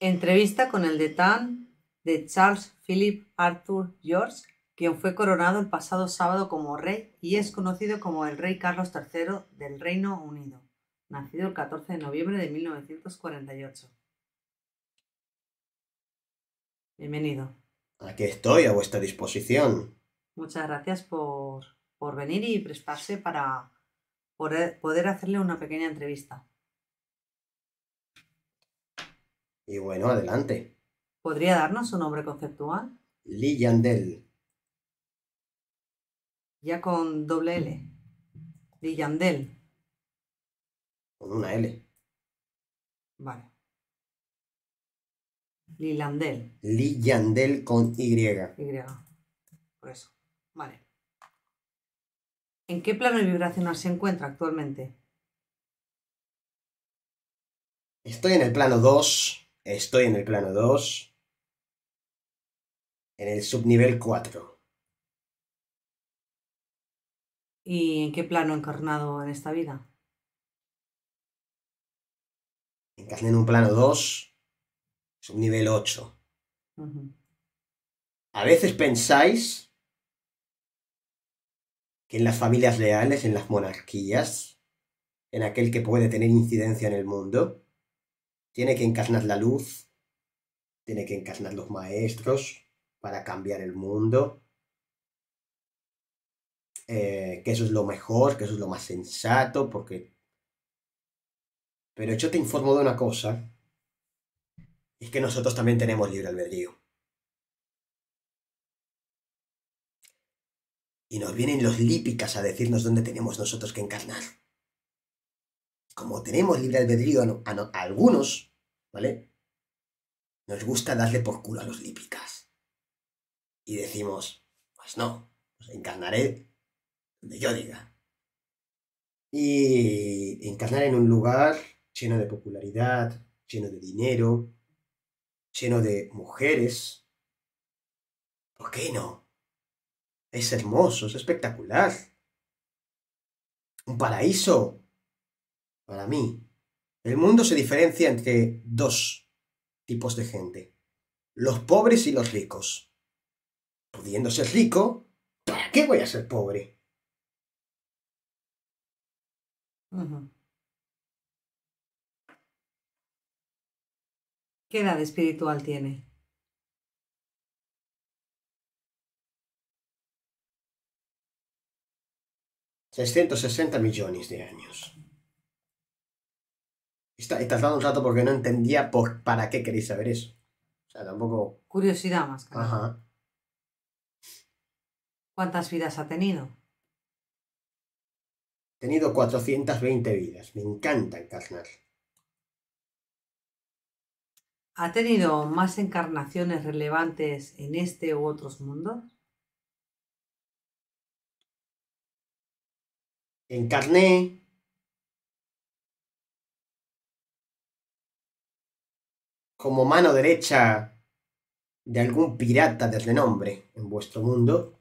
Entrevista con el decán de Charles Philip Arthur George, quien fue coronado el pasado sábado como rey y es conocido como el rey Carlos III del Reino Unido, nacido el 14 de noviembre de 1948. Bienvenido. Aquí estoy a vuestra disposición. Muchas gracias por venir y prestarse para poder hacerle una pequeña entrevista. Y bueno, adelante. ¿Podría darnos su nombre conceptual? Lee Yandel, Ya con doble L. Lillandel. con una L. Vale. Lilandel. Lee Yandel con Y. Y. Por eso. Vale. ¿En qué plano vibracional se encuentra actualmente? Estoy en el plano 2. Estoy en el plano 2. En el subnivel 4. ¿Y en qué plano encarnado en esta vida? Encarné en un plano 2. Subnivel 8. Ujú. A veces pensáis que en las familias reales, en las monarquías, en aquel que puede tener incidencia en el mundo, tiene que encarnar la luz, tiene que encarnar los maestros para cambiar el mundo, que eso es lo mejor, que eso es lo más sensato, porque... Pero yo te informo de una cosa, es que nosotros también tenemos libre albedrío. Y nos vienen los lípicas a decirnos dónde tenemos nosotros que encarnar. Como tenemos libre albedrío a algunos, ¿vale? Nos gusta darle por culo a los lípicas. Y decimos, pues no, pues encarnaré donde yo diga. Y encarnar en un lugar lleno de popularidad, lleno de dinero, lleno de mujeres. ¿Por qué no? Es hermoso, es espectacular. Un paraíso, para mí. El mundo se diferencia entre dos tipos de gente. Los pobres y los ricos. Pudiendo ser rico, ¿para qué voy a ser pobre? Ujú. ¿Qué edad espiritual tiene? 660 millones de años. He tardado un rato porque no entendía para qué queréis saber eso. O sea, tampoco... Curiosidad más que nada. Ajá. ¿Cuántas vidas ha tenido? He tenido 420 vidas. Me encanta encarnar. ¿Ha tenido más encarnaciones relevantes en este u otros mundos? Encarné como mano derecha de algún pirata de renombre en vuestro mundo.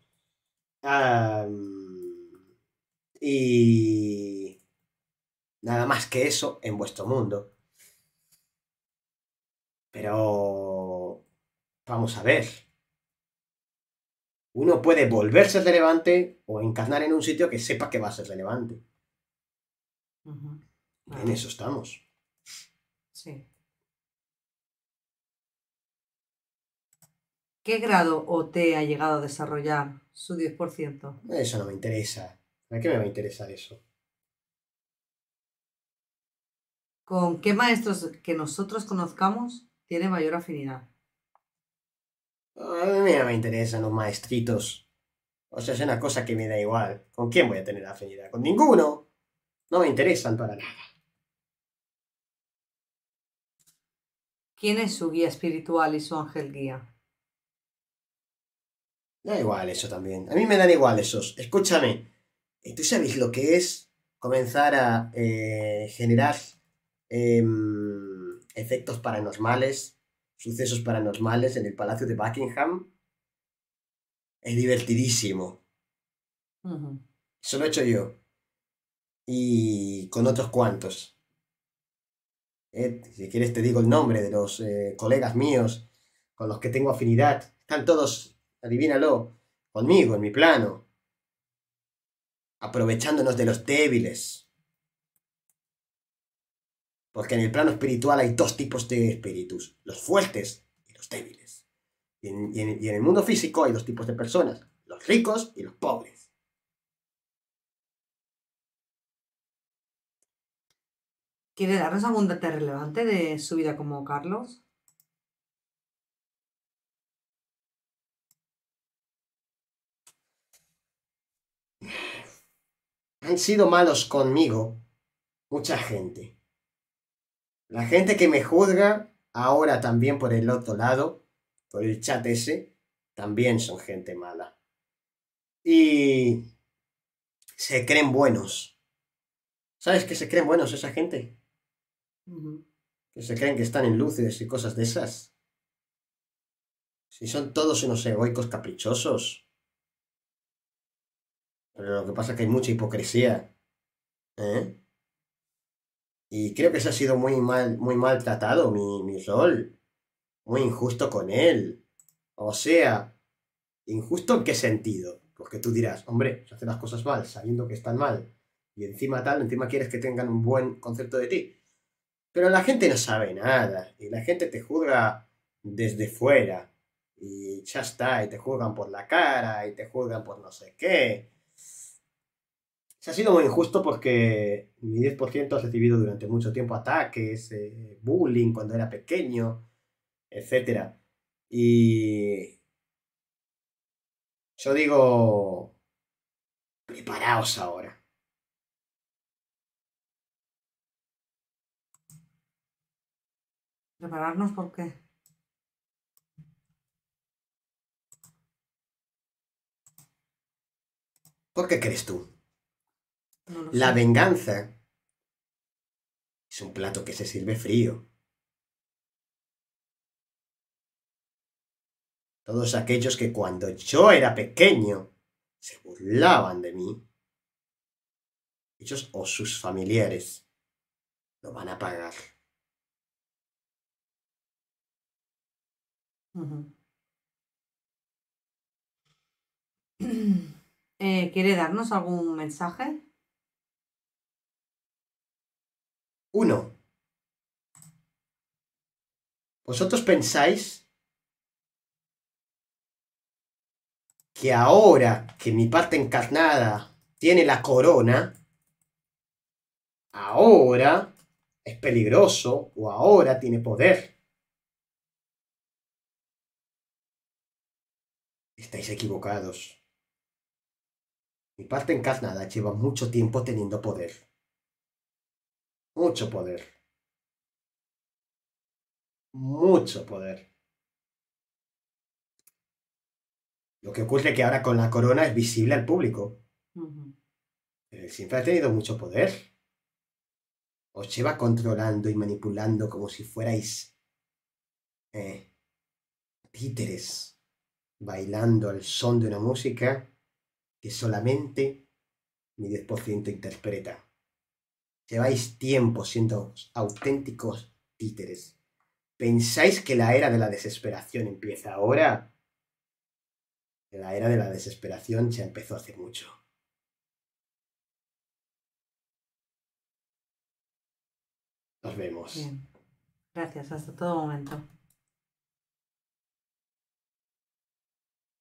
Y nada más que eso en vuestro mundo. Pero vamos a ver. Uno puede volverse relevante o encarnar en un sitio que sepa que va a ser relevante. Ujú. En Claro, eso estamos. sí. ¿Qué grado o T ha llegado a desarrollar su 10%? Eso no me interesa. ¿Para qué me va a interesar eso? ¿Con qué maestros que nosotros conozcamos tiene mayor afinidad? A mí no me interesan los maestritos. O sea, es una cosa que me da igual. ¿Con quién voy a tener afinidad? Con ninguno. No me interesan para nada. ¿Quién es su guía espiritual y su ángel guía? Da igual eso también. A mí me dan igual esos. Escúchame. ¿Tú sabes lo que es comenzar a generar efectos paranormales, sucesos paranormales en el Palacio de Buckingham? Es divertidísimo. Ujú. Eso lo he hecho yo. Y con otros cuantos. Si quieres te digo el nombre de los colegas míos con los que tengo afinidad. Están todos, adivínalo, conmigo, en mi plano, aprovechándonos de los débiles. Porque en el plano espiritual hay dos tipos de espíritus, los fuertes y los débiles. Y en el mundo físico hay dos tipos de personas, los ricos y los pobres. ¿Quiere darnos algún dato relevante de su vida como Carlos? Han sido malos conmigo mucha gente. La gente que me juzga ahora también por el otro lado, por el chat ese, también son gente mala. Y se creen buenos. ¿Sabes que se creen buenos esa gente? Ujú. Que se creen que están en luces y cosas de esas. Si son todos unos egoicos caprichosos. Pero lo que pasa es que hay mucha hipocresía. ¿Eh? Y creo que se ha sido muy mal tratado mi rol. Muy injusto con él. O sea, ¿injusto en qué sentido? Porque tú dirás, hombre, se hacen las cosas mal, sabiendo que están mal. Y encima tal, encima quieres que tengan un buen concepto de ti. Pero la gente no sabe nada. Y la gente te juzga desde fuera. Y ya está, y te juzgan por la cara, y te juzgan por no sé qué. Se ha sido muy injusto porque mi 10% ha recibido durante mucho tiempo ataques, bullying cuando era pequeño, etcétera. Y yo digo, preparaos ahora. ¿Prepararnos por qué? ¿Por qué crees tú? No lo La sé. venganza es un plato que se sirve frío. Todos aquellos que cuando yo era pequeño se burlaban de mí, ellos o sus familiares lo van a pagar. Ujú. ¿Quiere darnos algún mensaje? Uno, vosotros pensáis que ahora que mi parte encarnada tiene la corona, ahora es peligroso o ahora tiene poder. Estáis equivocados. Mi parte encarnada lleva mucho tiempo teniendo poder. Mucho poder. Mucho poder. Lo que ocurre es que ahora con la corona es visible al público. Ujú. Siempre ha tenido mucho poder. Os lleva controlando y manipulando como si fuerais eh, títeres, bailando al son de una música que solamente mi 10% interpreta. Lleváis tiempo siendo auténticos títeres. ¿Pensáis que la era de la desesperación empieza ahora? La era de la desesperación ya empezó hace mucho. Nos vemos. Bien. Gracias. Hasta todo momento.